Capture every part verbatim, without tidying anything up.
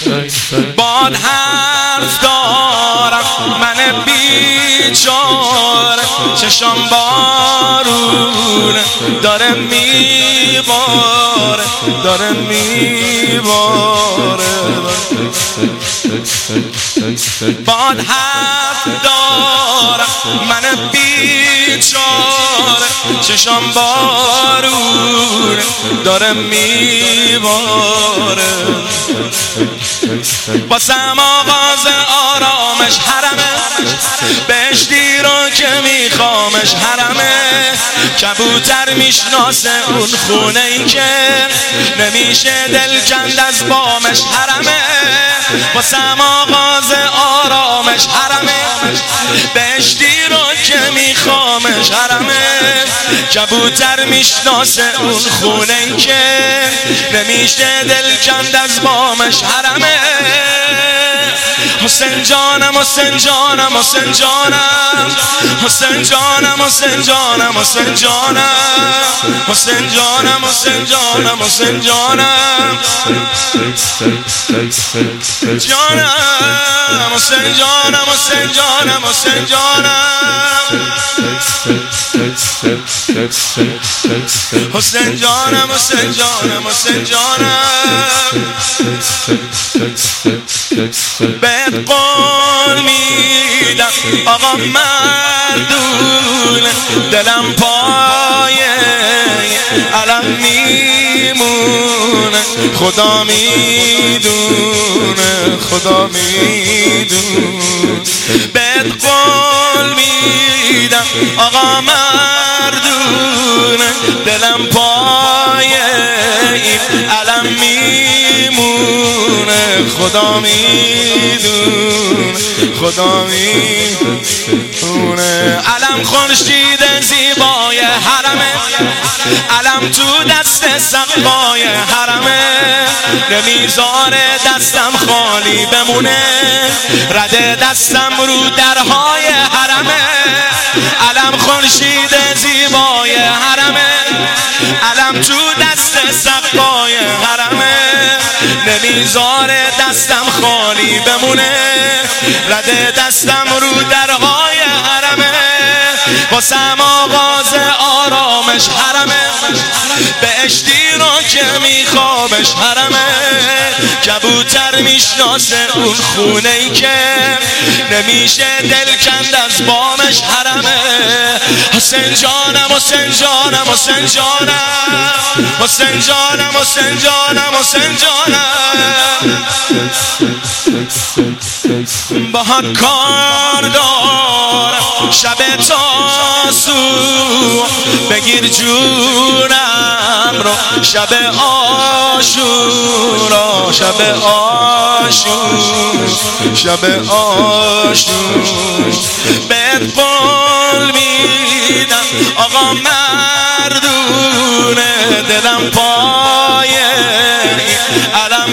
باد حرف دارم من بیچاره، چشام بارون داره میباره، داره میباره. باد حرف دارم من بیچاره، چشام بارون داره میباره. باسم آغاز آرامش حرمه، بهشتی رو که میخوامش حرمه. کبوتر میشناسه اون خونه ای که نمیشه دل کند از بامش حرمه. باسم آغاز آرامش حرمه، بهشتی رو که میخوامش حرمه. کبوتر میشناسه اون خونه ای که نمیشه دل کند از بامش حرمه. حسین جانم حسین جانم حسین جانم حسین جانم حسین جانم حسین جانم حسین جانم حسین جانم حسین جانم جانم حسین جانم حسین جانم حسین جانم حسین جانم حسین جانم حسین جانم بهت قول میدم آقا مردونه، دلم پایه علم میمونه. خدا میدونه خدا میدونه. بهت قول میدم آقا مردونه، دلم پایه این علم میمونه. خدا میدونه خدا میدونه. علم خورشید زیبای حرمه، علم تو دست سقای حرمه. نمیذاره دستم خالی بمونه، رده دستم رو درهای حرمه. علم خورشید زیبای حرمه، علم تو دست سقای حرمه. نمیذاره دستم خالی بمونه، رده دستم رو درهای حرمه. واسم آغاز آرامش حرمه، بهشتی رو که میخوامش حرمه. کبوتر میشناسه اون خونه ای که نمیشه دل کند از بامش حرمه. حسین جانم حسین جانم حسین جانم حسین جانم حسین جانم حسین جانم باهات کار دارم شب تاسو، بگیر جونم رو شب آشورا، شب آشور شب آشور. بهت قول میدم آقا مردونه، دلم پایه علم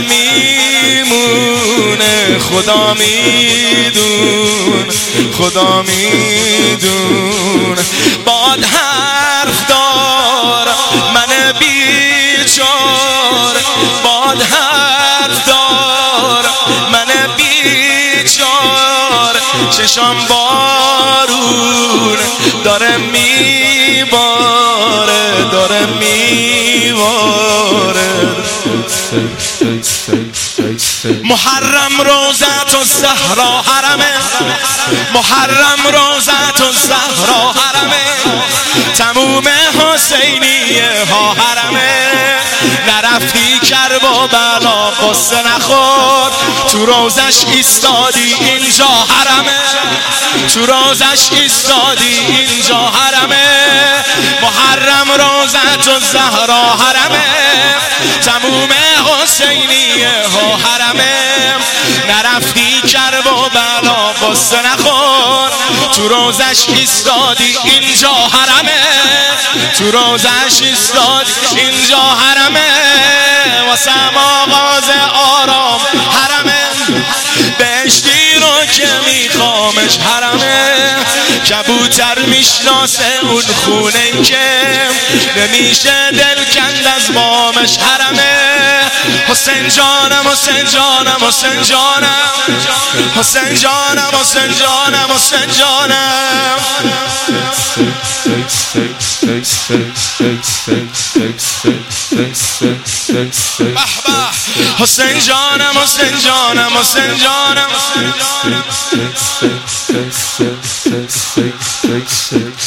میمونه. خدا میدونه خدا میدونه. باد حرف دارم من بیچاره، باد حرف دارم من بیچاره. چشام بارون داره میباره داره میباره. محرم روزت الزهرا حرمه، محرم روزت الزهرا حرمه. تموم حسینیه ها حرمه. نرفتی کربلا قصه نخور، تو روزش ایستادی اینجا حرمه، تو روزش ایستادی اینجا حرمه. محرم روزت الزهرا حرمه، تموم حسینیه ها حرمه. نرفتی کربلا قصه نخور، تو روزش ایستادی اینجا حرمه، تو روزش ایستادی اینجا حرمه. واسم آغاز آرام حرمه، بهشتی رو که میخوامش حرمه. کبوتر میشناسه اون خونه که نمیشه دل کند از بامش حرمه. حسین جانم حسین جانم حسین جانم حسین جانم حسین جانم حسین جانم حسین جانم حسین جانم حسین جانم